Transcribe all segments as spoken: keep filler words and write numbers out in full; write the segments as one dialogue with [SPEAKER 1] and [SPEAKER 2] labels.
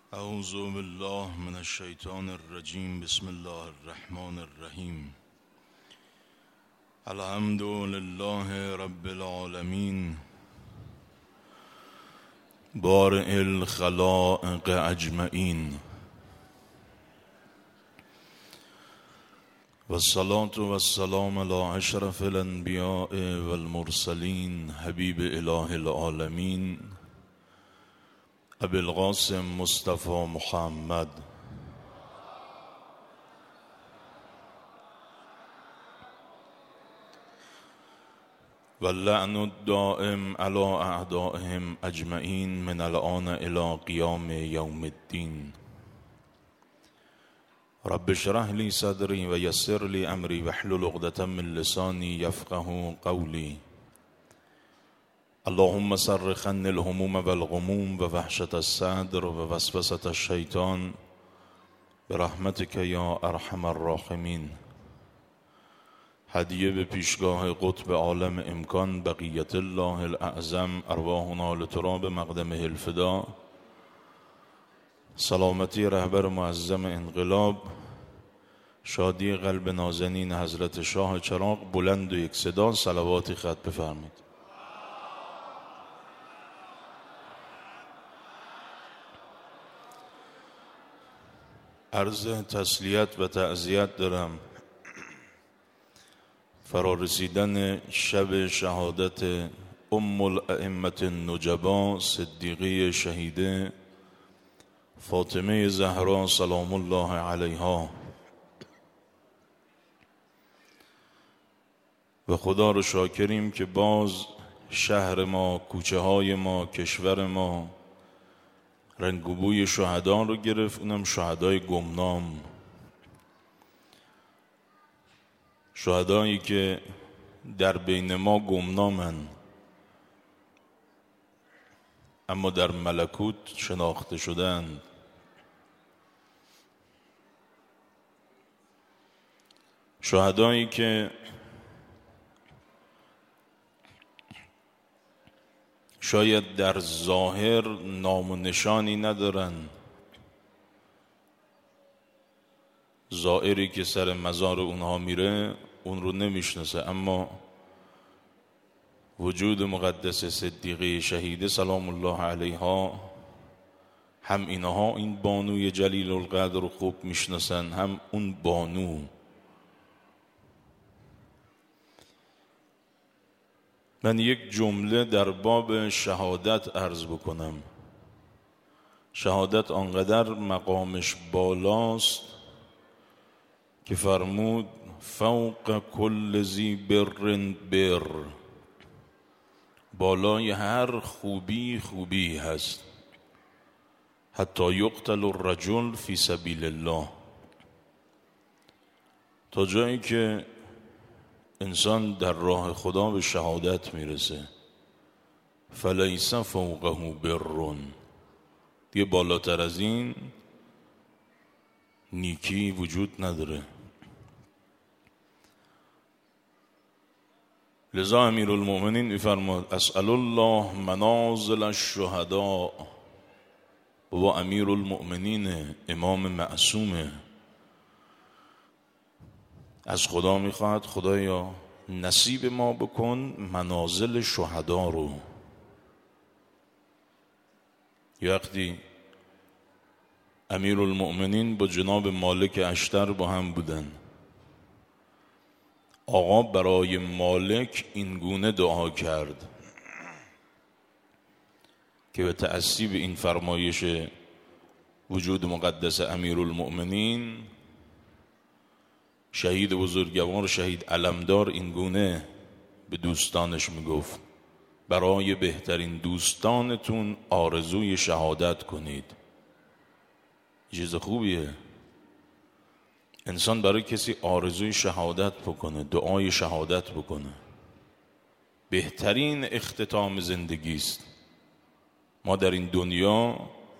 [SPEAKER 1] اعوذ بالله من الشیطان الرجیم. بسم الله الرحمن الرحیم. الحمد لله رب العالمین بارئ الخلائق اجمعین، والصلاة والسلام على اشرف الانبیاء والمرسلین حبیب اله العالمین ابی القاسم مصطفی محمد. واللعن الدائم على اعدائهم اجمعین من الآن الى قیام یوم الدین. رب اشرح لی صدری و یسر لی امری واحلل عقدة من لسانی یفقهوا قولی. اللهم صرف عني الهموم والغموم و وحشة الصدر و وسوسة الشیطان برحمتك یا ارحم الراحمین. هدیه به پیشگاه قطب عالم امکان بقیت الله الاعظم، ارواحنا لتراب مقدمه الفدا. سلامتی رهبر معظم انقلاب، شادی قلب نازنین حضرت شاه چراغ. بلند و یک صدا صلواتی خط بفرمید. عرض تسلیت و تعزیت دارم فرارسیدن شب شهادت ام الائمة النجبا صدیقه شهیده فاطمه زهرا سلام الله علیها. و خدا رو شاکریم که باز شهر ما، کوچه های ما، کشور ما رنگ و بوی شهدا رو گرفت، اونم شهدای گمنام، شهدایی که در بین ما گمنامن اما در ملکوت شناخته شدند. شهدایی که شاید در ظاهر نام و نشانی ندارن، زائری که سر مزار اونها میره اون رو نمیشناسه، اما وجود مقدس صدیقه شهیده سلام الله علیها، هم اینها این بانوی جلیل القدر رو خوب میشناسن، هم اون بانو. من یک جمله در باب شهادت عرض بکنم. شهادت آنقدر مقامش بالاست که فرمود فوق کل ذی بر بر، بالای هر خوبی خوبی هست، حتی یقتل الرجل فی سبیل الله، تا جایی که انسان در راه خدا به شهادت میرسه. فلیس فوقه بر، دیگه بالاتر از این نیکی وجود نداره. لذا امیر المؤمنین میفرماد اسأل الله منازل الشهداء. و امیر المؤمنین امام معصومه، از خدا میخواد خدایا نصیب ما بکن منازل شهدا رو. یه وقتی امیر المؤمنین با جناب مالک اشتر با هم بودن، آقا برای مالک این گونه دعا کرد که به تأسیب این فرمایش وجود مقدس امیر المؤمنین، شهید بزرگوار شهید علمدار این گونه به دوستانش میگفت برای بهترین دوستانتون آرزوی شهادت کنید. چیز خوبیه انسان برای کسی آرزوی شهادت بکنه، دعای شهادت بکنه. بهترین اختتام زندگی است. ما در این دنیا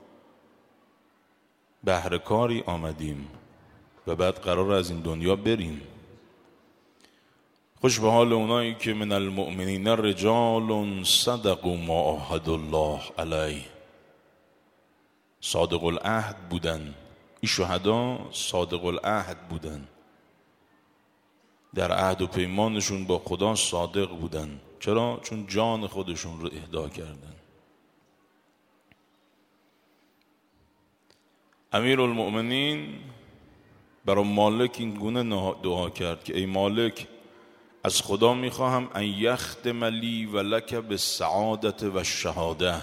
[SPEAKER 1] بهر کاری آمدیم و بعد قرار از این دنیا بریم. خوش به حال اونایی که من المؤمنین رجال صدقوا ما عاهدوا الله علیه. صادق العهد بودن. این شهدا صادق العهد بودن، در عهد و پیمانشون با خدا صادق بودن. چرا؟ چون جان خودشون رو اهدا کردن. امیر المؤمنین برای مالک این گونه دعا کرد که ای مالک، از خدا میخواهم ان یختم لی و لک بالسعادت و الشهاده،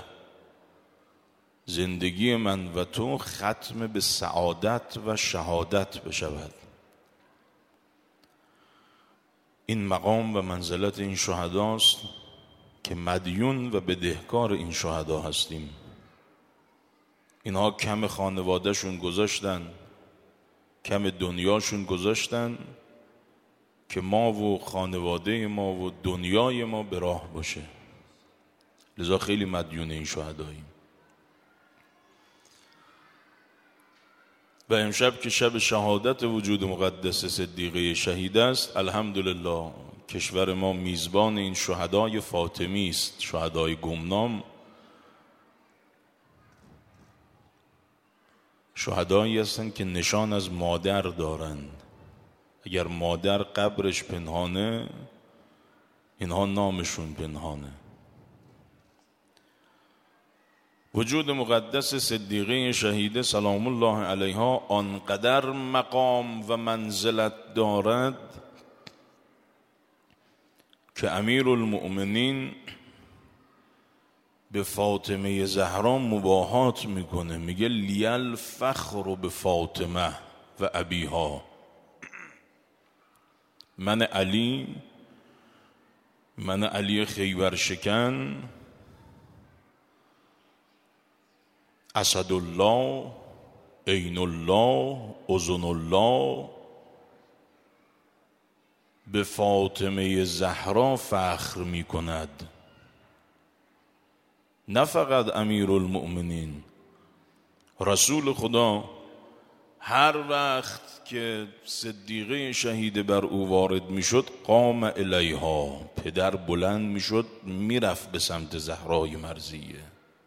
[SPEAKER 1] زندگی من و تو ختم به سعادت و شهادت بشود. این مقام و منزلت این شهداست که مدیون و بدهکار این شهدا هستیم. اینها کم خانوادهشون گذاشتن، کم دنیاشون گذاشتن که ما و خانواده ما و دنیای ما به راه باشه. لذا خیلی مدیون این شهداییم. و امشب که شب شهادت وجود مقدس صدیقه شهید است، الحمدلله کشور ما میزبان این شهدای فاطمی است، شهدای گمنام. شهدایی هستند که نشان از مادر دارند. اگر مادر قبرش پنهانه، اینها نامشون پنهانه. وجود مقدس صدیقه شهیده سلام الله علیها آنقدر مقام و منزلت دارد که امیر المؤمنین به فاطمه زهرا مباهات میکنه، میگه لیل فخر به فاطمه و ابیها. من علی، من علی خیبر شکن، اسد الله، عین الله، اذن الله، به فاطمه زهرا فخر می کند. نه فقط امیر المؤمنین، رسول خدا هر وقت که صدیقه شهید بر او وارد می شد قام الیها، پدر بلند می شد می رفت به سمت زهرای مرضیه.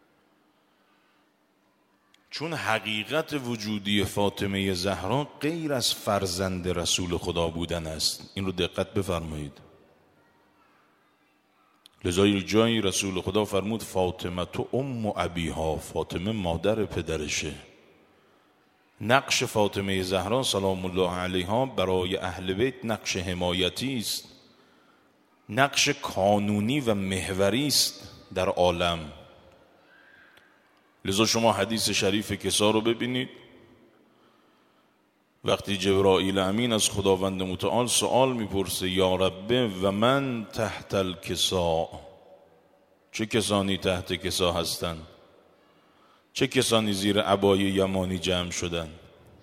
[SPEAKER 1] چون حقیقت وجودی فاطمه زهرا غیر از فرزند رسول خدا بودن است. این رو دقت بفرمایید. لذا جایی رسول خدا فرمود فاطمه تو ام ابیها، فاطمه مادر پدرشه. نقش فاطمه زهرا سلام الله علیها برای اهل بیت نقش حمایتی است، نقش کانونی و محوری است در عالم. لذا شما حدیث شریف کسا رو ببینید. وقتی جبرائیل امین از خداوند متعال سوال میپرسه یا رب و من تحت الکسا، چه کسانی تحت کسا هستن؟ چه کسانی زیر عبای یمانی جمع شدن؟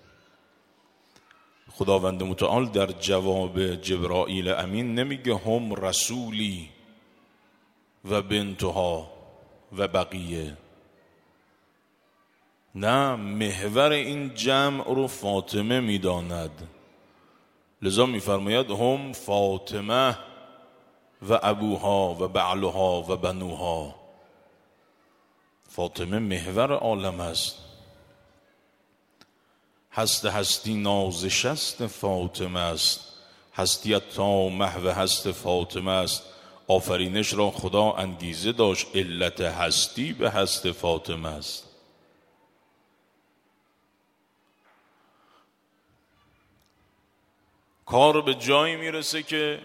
[SPEAKER 1] خداوند متعال در جواب جبرائیل امین نمیگه هم رسولی و بنتها و بقیه، نه، محور این جمع رو فاطمه میداند. لذا میفرماید هم فاطمه و ابوها و بعلها و بنوها. فاطمه محور عالم است. هست هستی نازشست فاطمه است، هستیت تا محو هست فاطمه است. آفرینش را خدا انگیزه داشت، علت هستی به هست فاطمه است. کار به جایی میرسه که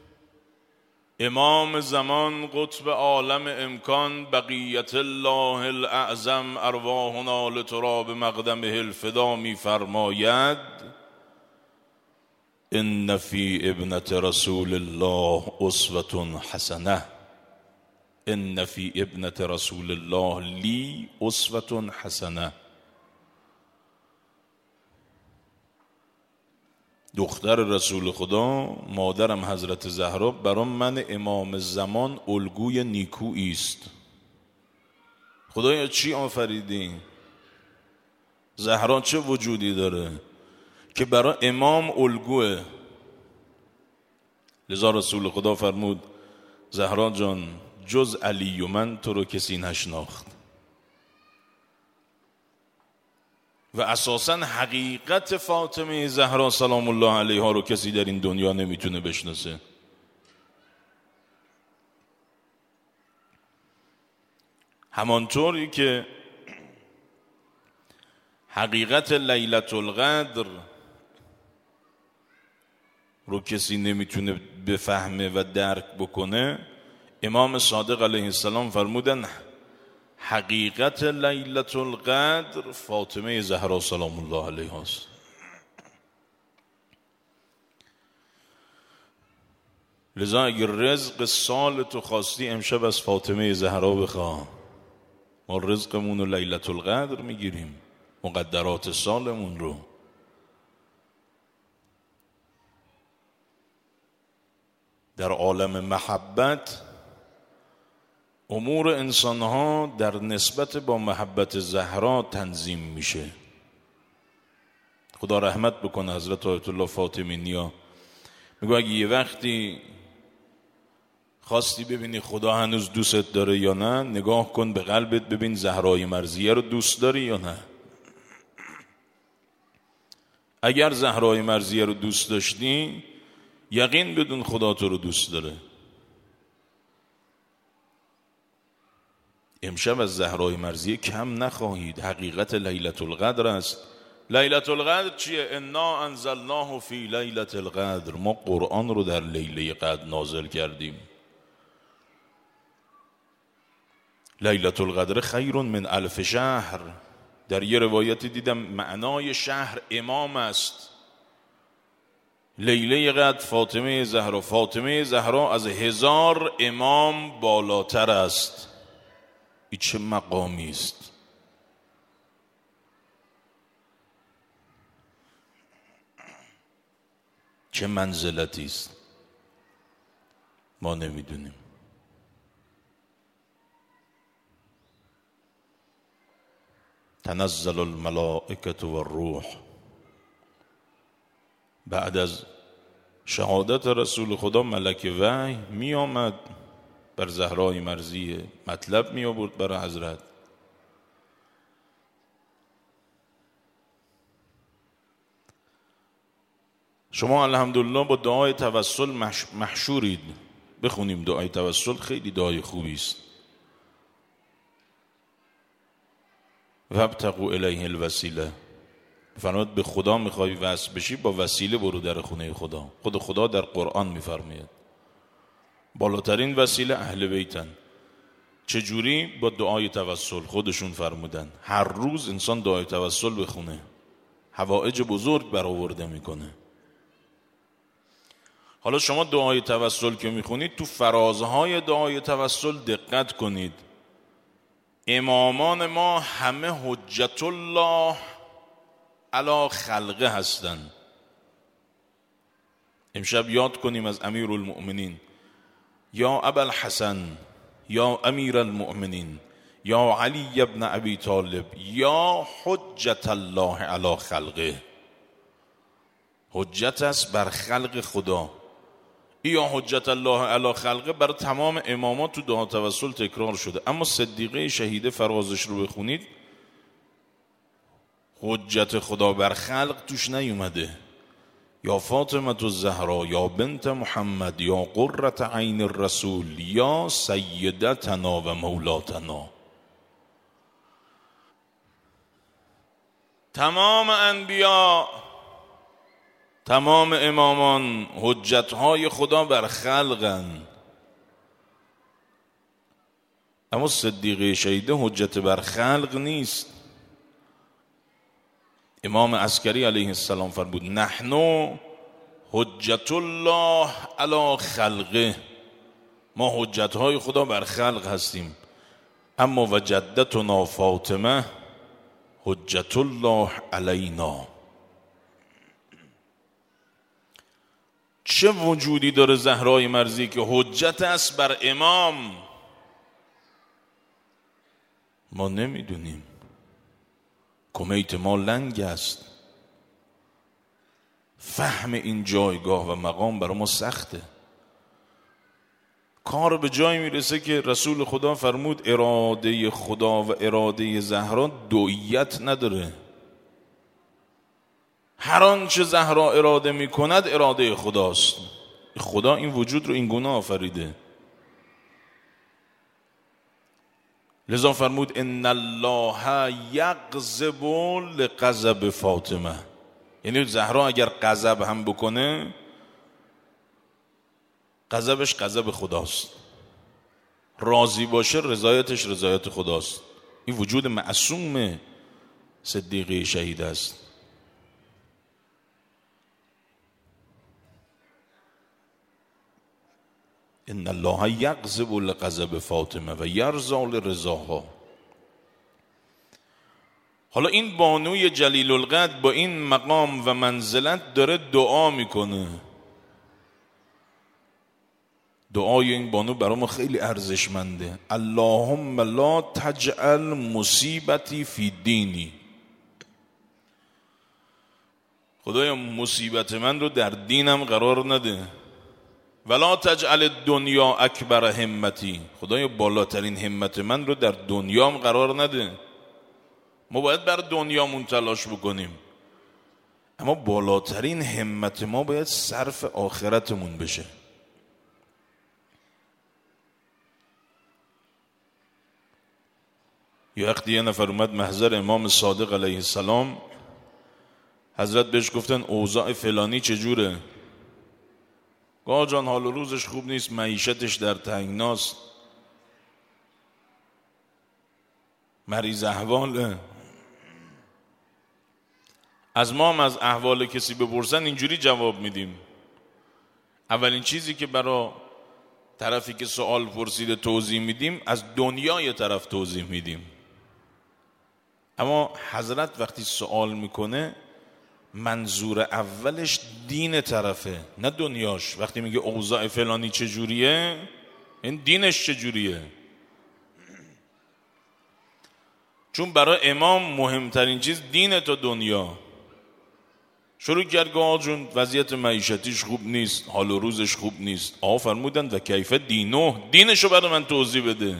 [SPEAKER 1] امام زمان قطب عالم امکان بقیت الله الاعظم ارواحنا لتراب مقدمه الفدا میفرماید ان فی ابنت رسول الله اسوة حسنه، ان فی ابنت رسول الله لی اسوة حسنه. دختر رسول خدا، مادرم حضرت زهرا، برام من امام زمان الگوی نیکویی است. خدایا چی آفریدی؟ زهرا چه وجودی داره که برای امام الگوه؟ لذا رسول خدا فرمود زهرا جان جز علی و من تو رو کسی نشناخت. و اساساً حقیقت فاطمه زهرا سلام الله علیها رو کسی در این دنیا نمیتونه بشناسه. همانطوری که حقیقت لیلة القدر رو کسی نمیتونه بفهمه و درک بکنه، امام صادق علیه السلام فرمودن حقیقت لیلة القدر فاطمه زهرا سلام الله علیها است. لذا اگر رزق سال تو خواستی امشب از فاطمه زهرا بخواه. ما رزقمون رو لیلة القدر میگیریم، مقدرات سالمون رو. در عالم محبت امور انسانها در نسبت با محبت زهرا تنظیم میشه. خدا رحمت بکنه حضرت آیت الله فاطمی نیا میگه اگه یه وقتی خواستی ببینی خدا هنوز دوست داره یا نه، نگاه کن به قلبت ببین زهرای مرضیه رو دوست داری یا نه. اگر زهرای مرضیه رو دوست داشتی یقین بدون خدا تو رو دوست داره. امشب از زهرای مرضیه کم نخواهید. حقیقت لیلة القدر است. لیلة القدر چیه؟ انا انزلناه فی لیلة القدر. ما قرآن رو در لیله قدر نازل کردیم. لیلة القدر خیر من الف شهر. در یه روایتی دیدم معنای شهر امام است. لیله قدر فاطمه زهرا. فاطمه زهرا از هزار امام بالاتر است. این چه مقامی است! چه منزلتی است! ما نمیدونیم. تنزل الملائکة والروح. بعد از شهادت رسول خدا ملک وحی می آمد بر زهرای مرضیه، مطلب می آورد برای حضرت. شما الحمدلله با دعای توسل محشورید. بخونیم دعای توسل، خیلی دعای خوبی است. وابتغوا الیه الوسیله. فرمود به خدا میخوای وصل بشی با وسیله برو در خونه خدا. خود خدا در قرآن میفرماید بالاترین وسیله اهل بیتن. چجوری؟ با دعای توسل. خودشون فرمودن هر روز انسان دعای توسل بخونه حوائج بزرگ برآورده میکنه. حالا شما دعای توسل که میخونید تو فرازهای دعای توسل دقت کنید. امامان ما همه حجت الله علی خلقه هستند. امشب یاد کنیم از امیر المؤمنین یا ابا الحسن یا امیر المؤمنین یا علی ابن ابی طالب یا حجت الله علی خلقه. حجت است بر خلق خدا. یا حجت الله علی خلقه بر تمام امامات تو دعا توسل تکرار شده. اما صدیقه شهیده فرازش رو بخونید حجت خدا بر خلق توش نیومده. یا فاطمه الزهرا یا بنت محمد یا قرة عین الرسول یا سیدتنا و مولاتنا. تمام انبیا، تمام امامان حجتهای خدا بر خلقن. اما صدیقه شهیده حجت بر خلق نیست. امام عسکری علیه السلام فرمود نحن حجت الله علی خلقه. ما حجتهای خدا بر خلق هستیم. اما و جدتنا فاطمه حجت الله علینا. چه وجودی داره زهرای مرضی که حجت است بر امام؟ ما نمیدونیم. کمیت ما لنگ است. فهم این جایگاه و مقام برای ما سخته. کار به جای میرسه که رسول خدا فرمود اراده خدا و اراده زهرا دویت نداره. هر آنچه زهرا اراده می کند اراده خداست. خدا این وجود رو این گونه آفریده. لذا فرمود ان الله یغضب لغضب فاطمه، یعنی زهرا اگر غضب هم بکنه غضبش غضب خداست، راضی باشه رضایتش رضایت خداست. این وجود معصوم صدیقه شهید است. ان الله یغضب لغضب فاطمه و یرضی لرضاها. حالا این بانوی جلیل القدر با این مقام و منزلت داره دعا میکنه. دعای این بانو برای ما خیلی ارزشمنده. اللهم لا تجعل مصیبتی فی دینی، خدایا مصیبت من رو در دینم قرار نده. ولا تجعل الدنیا اکبر همتی، خدایا بالاترین همت من رو در دنیام قرار نده. ما باید بر دنیامون تلاش بکنیم، اما بالاترین همت ما باید صرف آخرتمون بشه. یه وقتی یه نفر اومد محضر امام صادق علیه السلام، حضرت بهش گفتن اوضاع فلانی چجوره؟ آقا جان حال و روزش خوب نیست، معیشتش در تنگناست، مریض احواله. از ما هم از احوال کسی بپرسن اینجوری جواب میدیم. اولین چیزی که برای طرفی که سوال پرسیده توضیح میدیم، از دنیای طرف توضیح میدیم. اما حضرت وقتی سوال میکنه منظور اولش دین طرفه نه دنیاش. وقتی میگه اوضاع فلانی چجوریه، این دینش چجوریه. چون برای امام مهمترین چیز دین تا دنیا. شروع کرد که آقا جون وضعیت معیشتیش خوب نیست، حال و روزش خوب نیست. آقا فرمودن و کیف دینو، دینشو برای من توضیح بده.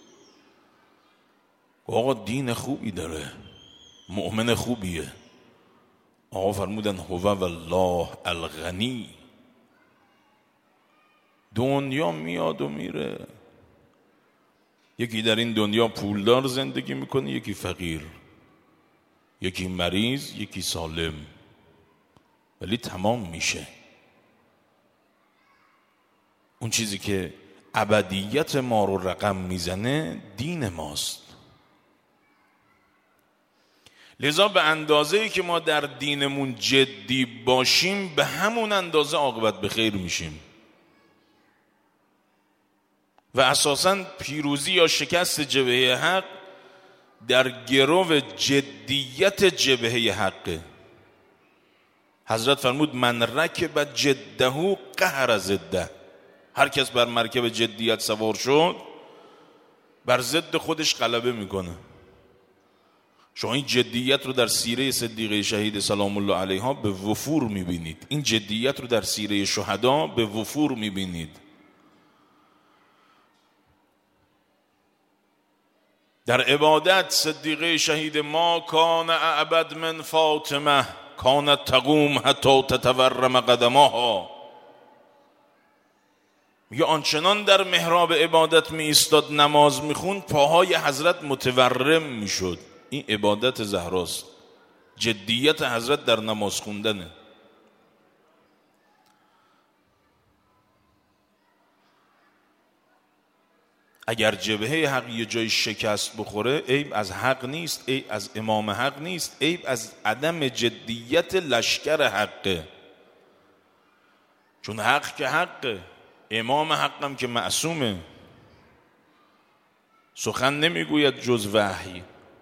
[SPEAKER 1] آقا دین خوبی داره، مؤمن خوبیه. آقا فرمودن هو والله الغنی، دنیا میاد و میره. یکی در این دنیا پولدار زندگی میکنه، یکی فقیر، یکی مریض، یکی سالم، ولی تمام میشه. اون چیزی که ابدیت ما رو رقم میزنه دین ماست. لذا به اندازه‌ای که ما در دینمون جدی باشیم به همون اندازه عاقبت به خیر میشیم و اساساً پیروزی یا شکست جبهه حق در گرو جدیت جبهه حقه. حضرت فرمود من رکب جده قهر ضده، هر کس بر مرکب جدیت سوار شد بر ضد خودش غلبه میکنه. شما این جدیت رو در سیره صدیقه شهید سلام الله علیها به وفور میبینید. این جدیت رو در سیره شهدا به وفور میبینید. در عبادت صدیقه شهید ما کان اعبد من فاطمه کانت تقوم حتی تتورم قدماها، میگه آنچنان در محراب عبادت می ایستاد نماز میخوند پاهای حضرت متورم میشد. این عبادت زهراست، جدیت حضرت در نماز خوندنه. اگر جبهه حق یه جای شکست بخوره عیب از حق نیست، عیب از امام حق نیست، عیب از عدم جدیت لشکر حقه. چون حق که حقه، امام حقم که معصومه، سخن نمیگوید جز وحی.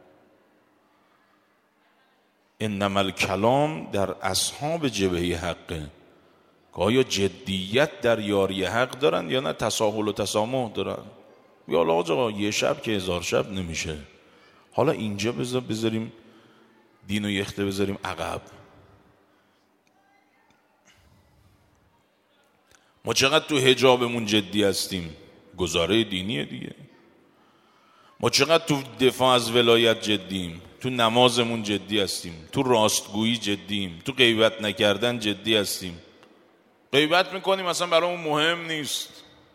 [SPEAKER 1] انما الکلام در اصحاب جبهه حقه که آیا جدیت در یاری حق دارن یا نه تساهل و تسامح دارن. یا آقا یه شب که هزار شب نمیشه، حالا اینجا بذار بذاریم دین و یخته بذاریم عقب. ما چقدر تو حجابمون جدی هستیم، گزاره دینیه دیگه. ما چقدر تو دفاع از ولایت جدیم، تو نمازمون جدی هستیم، تو راستگویی جدیم، تو غیبت نکردن جدی هستیم. غیبت میکنیم اصلا برامون مهم نیست،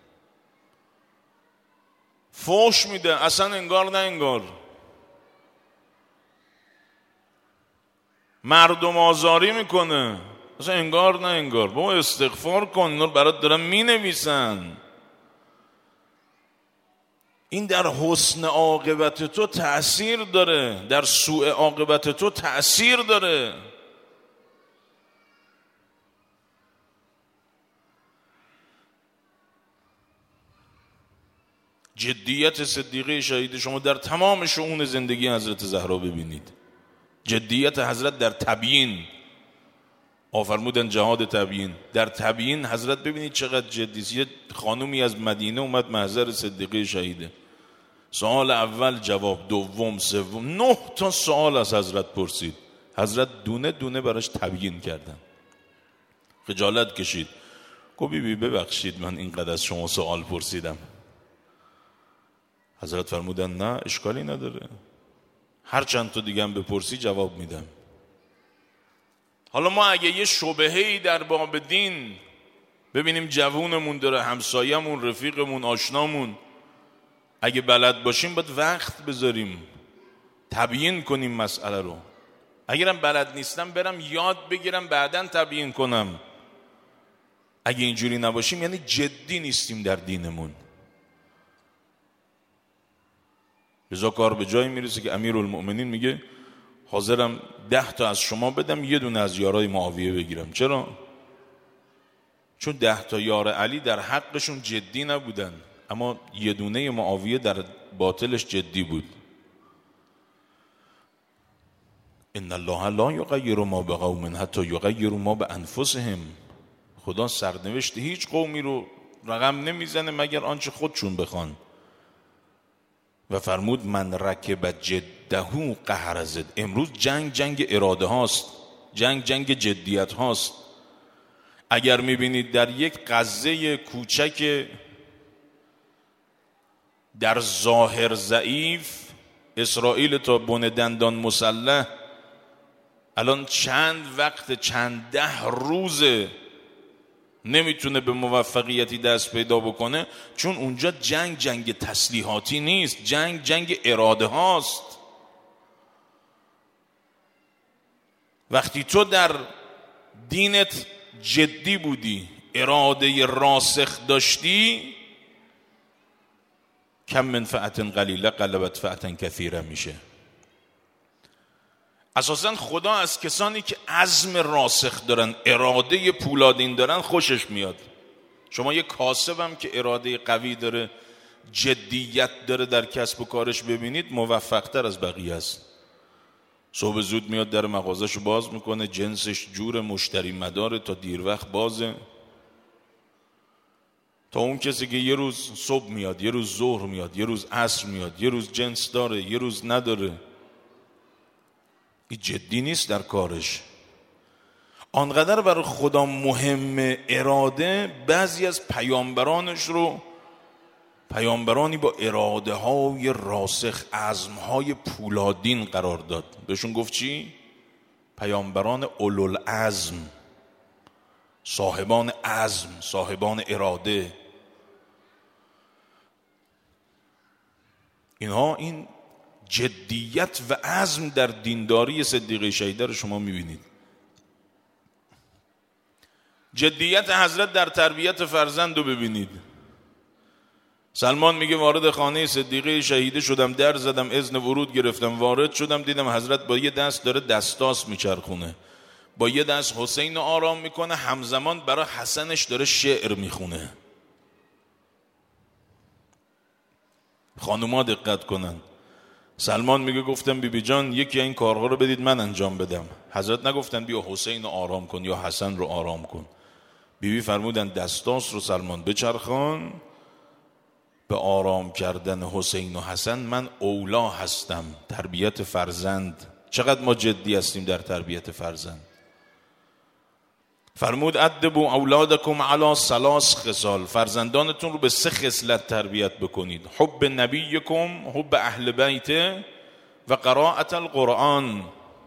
[SPEAKER 1] فوش میده اصلا انگار نه انگار، مردم آزاری میکنه اصلا انگار نه انگار. بابا استغفار کن، اینا رو برات دارن مینویسن. این در حسن عاقبت تو تأثیر داره، در سوء عاقبت تو تأثیر داره. جدیت صدیقه شهید شما در تمام شؤون زندگی حضرت زهرا ببینید. جدیت حضرت در تبیین، آفرمودن جهاد تبیین، در تبیین حضرت ببینید چقدر جدیست. یه خانومی از مدینه اومد محضر صدیقه شهیده، سوال اول جواب، دوم، سوم، نه تا سوال از حضرت پرسید. حضرت دونه دونه براش تبیین کردن. خجالت کشید، گفت بی بی ببخشید من اینقدر از شما سوال پرسیدم. حضرت فرمودن نه اشکالی نداره، هر چند تا دیگه هم بپرسی جواب میدم. حالا ما اگه یه شبهه‌ای در باب دین ببینیم جوونمون داره، همسایه‌مون، رفیقمون، آشنامون، اگه بلد باشیم باید وقت بذاریم تبیین کنیم مسئله رو. اگرم بلد نیستم برم یاد بگیرم بعداً تبیین کنم. اگه اینجوری نباشیم یعنی جدی نیستیم در دینمون. لذا کار به جایی میرسه که امیرالمؤمنین میگه حاضرم ده تا از شما بدم یه دونه از یارای معاویه بگیرم. چرا؟ چون ده تا یار علی در حقشون جدی نبودن، اما یه دونه معاویه در باطلش جدی بود. ان الله لا یغیر ما بقوم حتی یغیروا ما بانفسهم. خدا سرنوشت هیچ قومی رو رقم نمیزنه مگر آنچه خودشون بخوان. و فرمود من رکب جده قهر زد. امروز جنگ جنگ اراده هاست، جنگ جنگ جدیت هاست. اگر میبینید در یک غزه کوچک در ظاهر ضعیف، اسرائیل تا بن دندان مسلح الان چند وقت، چند ده روزه نمیتونه به موفقیتی دست پیدا بکنه، چون اونجا جنگ جنگ تسلیحاتی نیست، جنگ جنگ اراده هاست. وقتی تو در دینت جدی بودی، اراده راسخ داشتی، کم من فئة قلیله غلبت فئة کثیره میشه. اساساً خدا از کسانی که عزم راسخ دارن، اراده پولادین دارن خوشش میاد. شما یک کاسبم که اراده قوی داره، جدیت داره در کسب و کارش، ببینید موفق‌تر از بقیه است. صبح زود میاد در مغازه‌شو باز میکنه، جنسش جور، مشتری مداره، تا دیر وقت بازه. تا اون کسی که یه روز صبح میاد، یه روز ظهر میاد، یه روز عصر میاد، یه روز جنس داره، یه روز نداره، این جدی نیست در کارش. آنقدر برای خدا مهم اراده، بعضی از پیامبرانش رو، پیامبرانی با اراده های راسخ، عزم های پولادین قرار داد. بهشون گفت چی؟ پیامبران اولوالعزم، صاحبان عزم، صاحبان اراده. اینها این جدیت و عزم در دینداری صدیقه شهیده رو شما میبینید. جدیت حضرت در تربیت فرزند رو ببینید. سلمان میگه وارد خانه صدیقه شهیده شدم، در زدم، اذن ورود گرفتم، وارد شدم، دیدم حضرت با یه دست داره دستاس میچرخونه، با یه دست حسین رو آرام میکنه، همزمان برای حسنش داره شعر میخونه. خانوما دقت کنن. سلمان میگه گفتم بی بی جان یکی این کارها رو بدید من انجام بدم. حضرت نگفتن بیا حسین رو آرام کن یا حسن رو آرام کن. بی بی فرمودن دستاس رو سلمان بچرخان، به آرام کردن حسین و حسن من اولا هستم. تربیت فرزند، چقدر ما جدی هستیم در تربیت فرزند. فرمود ادبوا اولادکم علی ثلاث خصال، فرزندانتون رو به سه خصلت تربیت بکنید: حب نبیکم، حب اهل بیت و قرائت القرآن.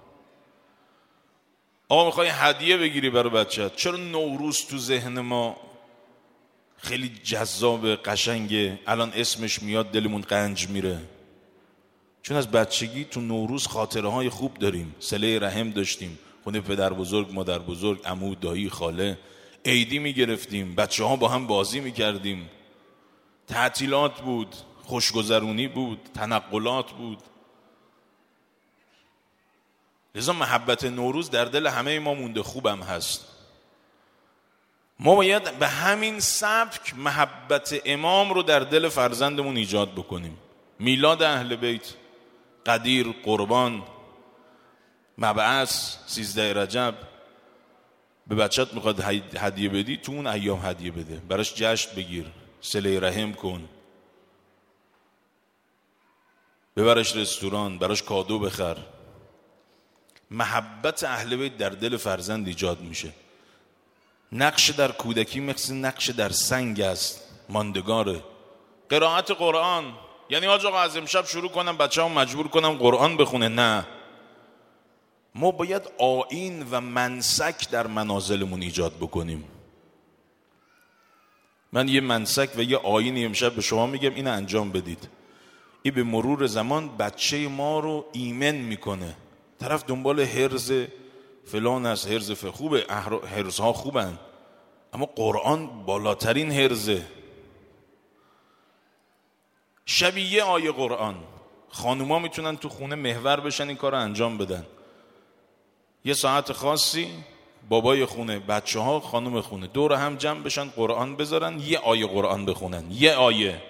[SPEAKER 1] آقا میخوای هدیه بگیری برای بچه‌ت، چرا نوروز تو ذهن ما خیلی جذاب قشنگه، الان اسمش میاد دلمون قنج میره؟ چون از بچگی تو نوروز خاطره های خوب داریم، صله رحم داشتیم، خونه پدر بزرگ، مادر بزرگ، عمو، دایی، خاله، عیدی میگرفتیم، بچه ها با هم بازی میکردیم، تعطیلات بود، خوشگذرونی بود، تنقلات بود. لذا محبت نوروز در دل همه ما مونده، خوبم هست. ما باید به همین سبک محبت امام رو در دل فرزندمون ایجاد بکنیم. میلاد اهل بیت، قدیر، قربان، مبعث، سیزده رجب. به بچت میخواد هدیه بدی، تو اون ایام هدیه بده، براش جشن بگیر، صله رحم کن، ببرش رستوران، براش کادو بخر. محبت اهل بیت در دل فرزند ایجاد میشه. نقش در کودکی مثل نقش در سنگ است، ماندگاره. قرائت قرآن یعنی آج آقا از امشب شروع کنم بچه هم مجبور کنم قرآن بخونه؟ نه، ما باید آیین و منسک در منازلمون ایجاد بکنیم. من یه منسک و یه آیینی امشب به شما میگم، این انجام بدید. این به مرور زمان بچه ما رو ایمن میکنه. طرف دنبال حرز فلان است، حرز ف خوبه، حرزها خوبن، اما قرآن بالاترین حرزه. شبیه یه آیه قرآن. خانوما میتونن تو خونه محور بشن، این کار رو انجام بدن. یه ساعت خاصی بابای خونه، بچه ها، خانم خونه دور هم جمع بشن، قرآن بذارن، یه آیه قرآن بخونن. یه آیه.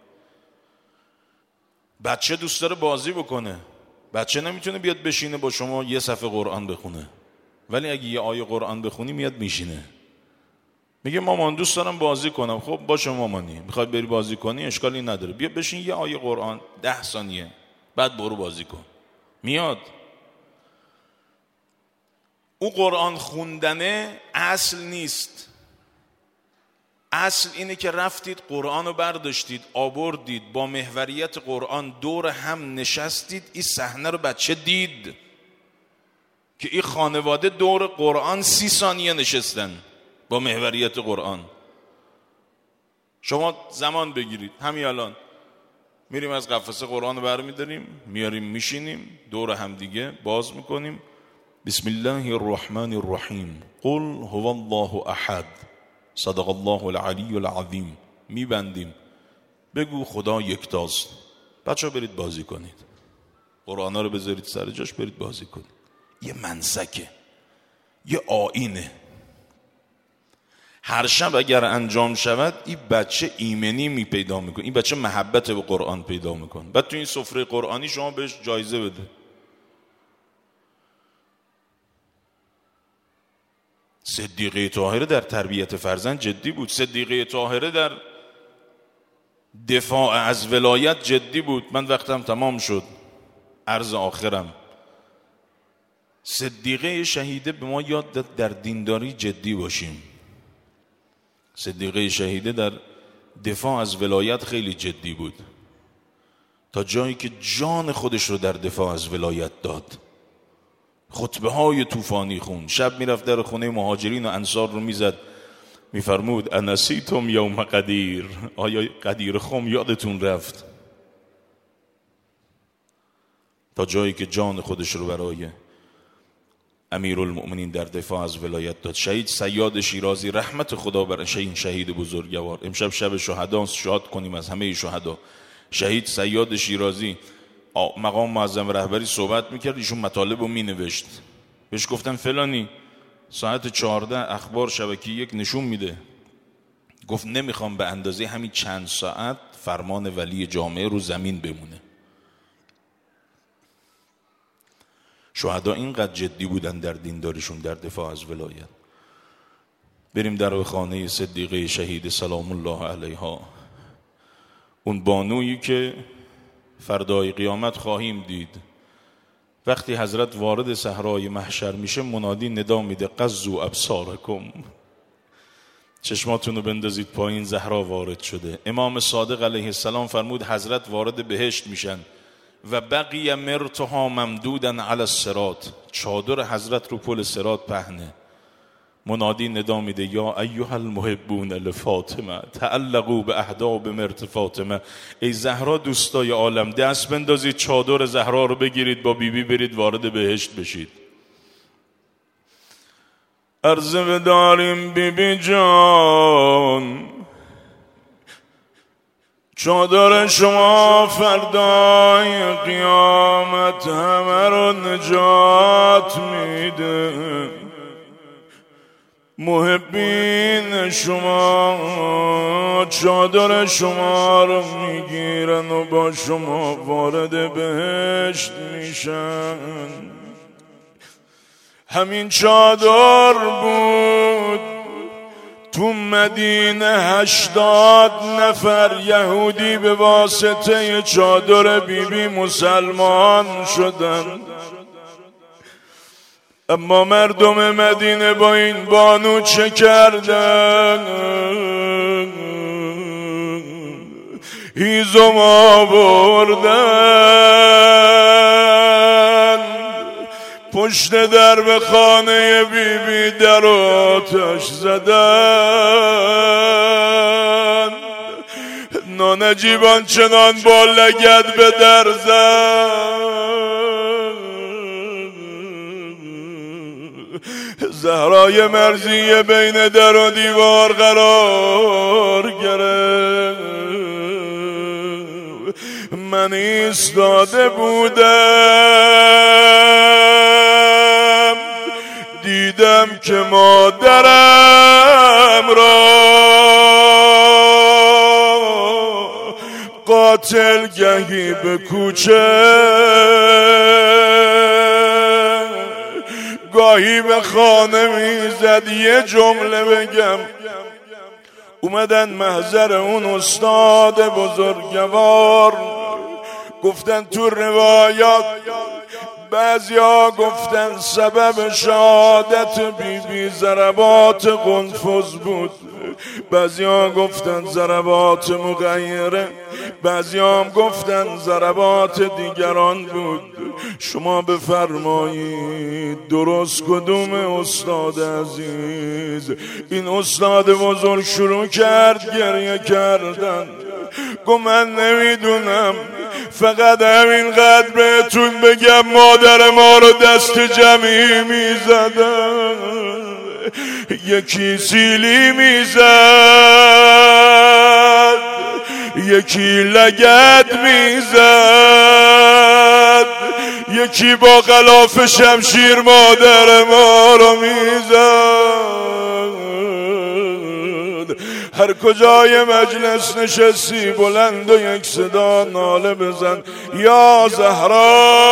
[SPEAKER 1] بچه دوست داره بازی بکنه، بچه نمیتونه بیاد بشینه با شما یه صفحه قرآن بخونه، ولی اگه یه آیه قرآن بخونی میاد میشینه، میگه مامان دوست دارم بازی کنم. خب باشه مامانی، میخوای بری بازی کنی اشکالی نداره، بیا بشین یه آیه قرآن ده ثانیه، بعد برو بازی کن. میاد. او قرآن خوندنه اصل نیست. اصل اینه که رفتید قرآن رو برداشتید، آوردید، با محوریت قرآن دور هم نشستید. این صحنه رو بچه دید که این خانواده دور قرآن سی ثانیه نشستن با محوریت قرآن. شما زمان بگیرید، همین الان میریم از قفسه قرآن رو برمیداریم، میاریم میشینیم دور هم دیگه، باز میکنیم. بسم الله الرحمن الرحیم، قل هو الله احد، صدق الله العلی العظیم. میبندیم، بگو خدا یکتاست. بچه ها برید بازی کنید، قرآن ها رو بذارید سر جاش، برید بازی کنید. یه منسکه، یه آیینه. هر شب اگر انجام شود این بچه ایمنی می پیدا میکنه، این بچه محبت به قرآن پیدا میکنه. بعد تو این سفره قرآنی شما بهش جایزه بده. صدیقه طاهره در تربیت فرزند جدی بود. صدیقه طاهره در دفاع از ولایت جدی بود. من وقتم تمام شد، عرض آخرم. صدیقه شهیده به ما یاد داد در دینداری جدی باشیم. صدیقه شهیده در دفاع از ولایت خیلی جدی بود، تا جایی که جان خودش رو در دفاع از ولایت داد. خطبه های طوفانی خون، شب میرفت در خونه مهاجرین و انصار رو میزد، میفرمود انسیتم یوم قدیر، آیا قدیر خم یادتون رفت؟ تا جایی که جان خودش رو برای امیرالمؤمنین در دفاع از ولایت داد. شهید صیاد شیرازی، رحمت خدا بر این شهید بزرگوار. امشب شب شهداست، شاد کنیم از همه شهدا. شهید صیاد شیرازی مقام معظم رهبری صحبت میکرد، ایشون مطالب رو مینوشت. بهش گفتن فلانی ساعت چهارده اخبار شبکه یک نشون میده. گفت نمیخوام به اندازه همین چند ساعت فرمان ولی جامعه رو زمین بمونه. شهدا اینقدر جدی بودن در دینداریشون، در دفاع از ولایت. بریم در خانه صدیقه شهید سلام الله علیها، اون بانویی که فردای قیامت خواهیم دید وقتی حضرت وارد صحرای محشر میشه منادی ندا میده قضوا ابصارکم، چشماتون رو بندازید پایین، زهرا وارد شده. امام صادق علیه السلام فرمود حضرت وارد بهشت میشن و بقی مرتها ممدودا علی الصراط، چادر حضرت رو پل صراط پهنه. منادی ندا میده یا ایها المحبون لفاطمه تعلقوا به اهداب مرت فاطمه، ای زهرا دوستای عالم دست بندازید چادر زهرا رو بگیرید با بیبی بی برید وارد بهشت بشید. عرض بداریم بیبی بی جان، چادر شما فردای قیامت همه رو نجات میده. محبین شما چادر شما رو میگیرن و با شما وارد بهشت میشن. همین چادر بود تو مدینه هشتاد نفر یهودی به واسطه چادر بیبی مسلمان شدن. اما مردم مدینه با این بانو چه کردن؟ هیزم آوردن پشت در به خانه بیبی در آتش زدن. نانجیبان چنان با لگد به در زد، زهرای مرضیه بین در و دیوار قرار گرفت. من ایستاده بودم دیدم که مادرم را قاتل گهی به کوچه گاهی به خانه میزد. یه جمله بگم، اومدن محضر اون استاد بزرگوار، گفتن تو روایات بعضیا گفتن سبب شهادت بی بی ضربات قنفذ بود، بعضیا گفتن ضربات مغیره، بعضیا هم گفتن ضربات دیگران بود. شما بفرمایید درست کدوم استاد عزیز؟ این استاد بزرگ شروع کرد گریه کردن، گفت من نمیدونم، فقط همینقدر بهتون بگم مادر ما رو دست جمعی میزدن، یکی سیلی میزد، یکی لگد میزد، یکی با غلاف شمشیر مادر ما رو میزد. هر کجای مجلس نشستی بلند و یک صدا ناله بزن یا زهرا